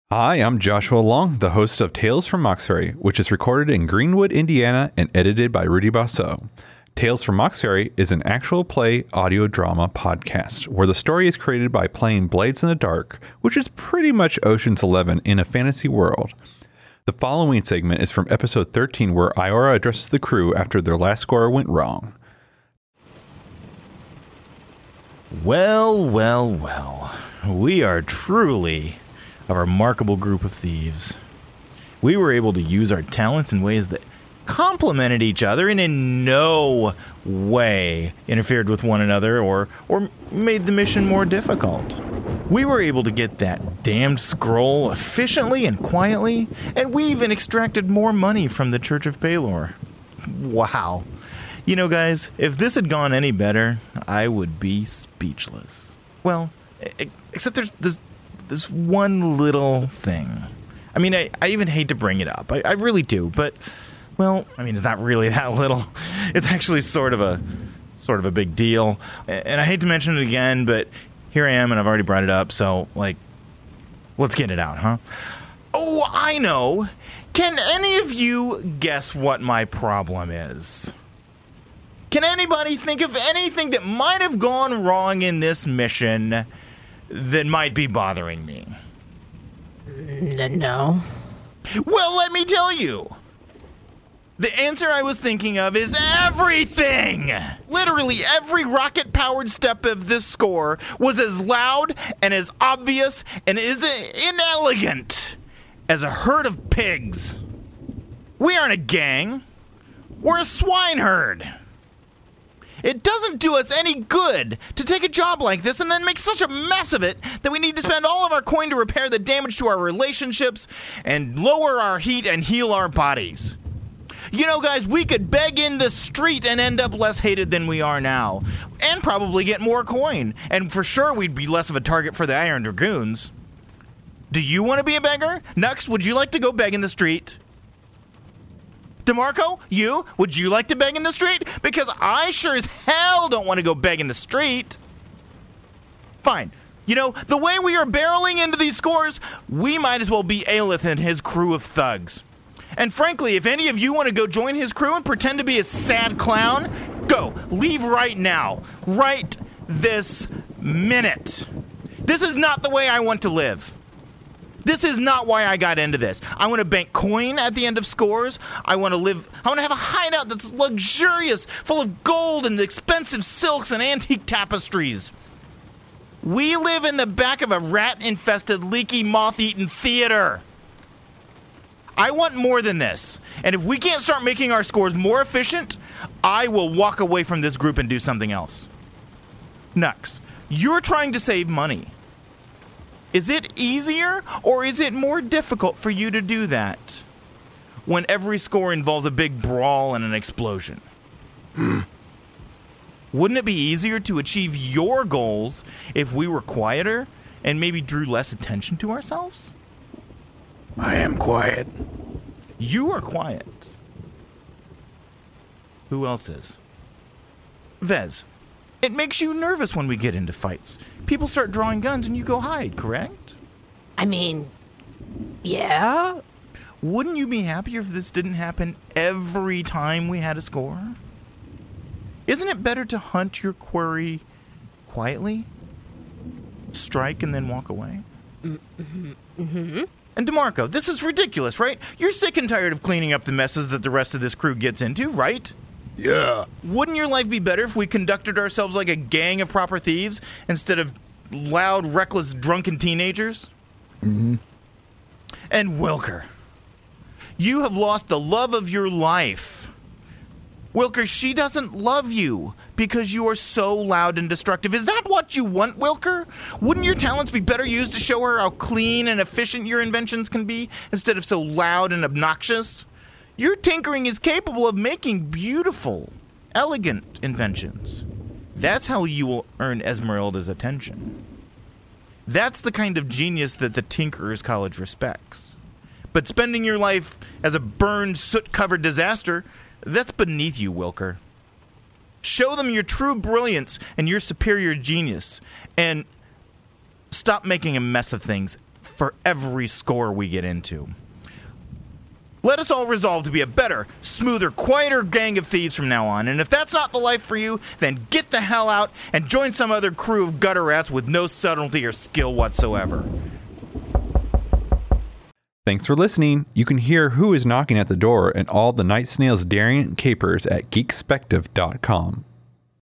Hi, I'm Joshua Long, the host of Tales from Moxbury, which is recorded in Greenwood, Indiana, and edited by Rudy Basso. Tales from Moxbury is an actual play audio drama podcast where the story is created by playing Blades in the Dark, which is pretty much Ocean's 11 in a fantasy world. The following segment is from episode 13, where Iora addresses the crew after their last score went wrong. Well. We are truly a remarkable group of thieves. We were able to use our talents in ways that complemented each other and in no way interfered with one another or made the mission more difficult. We were able to get that damned scroll efficiently and quietly, and we even extracted more money from the Church of Pelor. Wow. You know, guys, if this had gone any better, I would be speechless. Well, except there's this one little thing. I mean, I even hate to bring it up. I really do, but, well, I mean, it's not really that little. It's actually sort of a big deal. And I hate to mention it again, but here I am, and I've already brought it up, so, let's get it out, huh? Oh, I know. Can any of you guess what my problem is? Can anybody think of anything that might have gone wrong in this mission that might be bothering me? No. Well, let me tell you. The answer I was thinking of is everything! Literally every rocket-powered step of this score was as loud and as obvious and as inelegant as a herd of pigs. We aren't a gang. We're a swine herd. It doesn't do us any good to take a job like this and then make such a mess of it that we need to spend all of our coin to repair the damage to our relationships and lower our heat and heal our bodies. You know, guys, we could beg in the street and end up less hated than we are now, and probably get more coin, and for sure we'd be less of a target for the Iron Dragoons. Do you want to be a beggar? Nux, would you like to go beg in the street? DeMarco, would you like to beg in the street? Because I sure as hell don't want to go beg in the street. Fine. You know, the way we are barreling into these scores, we might as well be Aelith and his crew of thugs. And frankly, if any of you want to go join his crew and pretend to be a sad clown, go. Leave right now. Right this minute. This is not the way I want to live. This is not why I got into this. I want to bank coin at the end of scores. I want to have a hideout that's luxurious, full of gold and expensive silks and antique tapestries. We live in the back of a rat-infested, leaky, moth-eaten theater. I want more than this. And if we can't start making our scores more efficient, I will walk away from this group and do something else. Nux, you're trying to save money. Is it easier or is it more difficult for you to do that when every score involves a big brawl and an explosion? Wouldn't it be easier to achieve your goals if we were quieter and maybe drew less attention to ourselves? I am quiet. You are quiet. Who else is? Vez. It makes you nervous when we get into fights. People start drawing guns and you go hide, correct? I mean, yeah. Wouldn't you be happier if this didn't happen every time we had a score? Isn't it better to hunt your quarry quietly? Strike and then walk away? Mm-hmm. And DeMarco, this is ridiculous, right? You're sick and tired of cleaning up the messes that the rest of this crew gets into, right? Yeah. Wouldn't your life be better if we conducted ourselves like a gang of proper thieves instead of loud, reckless, drunken teenagers? Mm-hmm. And Wilker, you have lost the love of your life. Wilker, she doesn't love you because you are so loud and destructive. Is that what you want, Wilker? Wouldn't your talents be better used to show her how clean and efficient your inventions can be instead of so loud and obnoxious? Your tinkering is capable of making beautiful, elegant inventions. That's how you will earn Esmeralda's attention. That's the kind of genius that the Tinkerers College respects. But spending your life as a burned, soot-covered disaster, that's beneath you, Wilker. Show them your true brilliance and your superior genius, and stop making a mess of things for every score we get into. Let us all resolve to be a better, smoother, quieter gang of thieves from now on, and if that's not the life for you, then get the hell out and join some other crew of gutter rats with no subtlety or skill whatsoever. Thanks for listening. You can hear who is knocking at the door and all the night snails' daring capers at geekspective.com.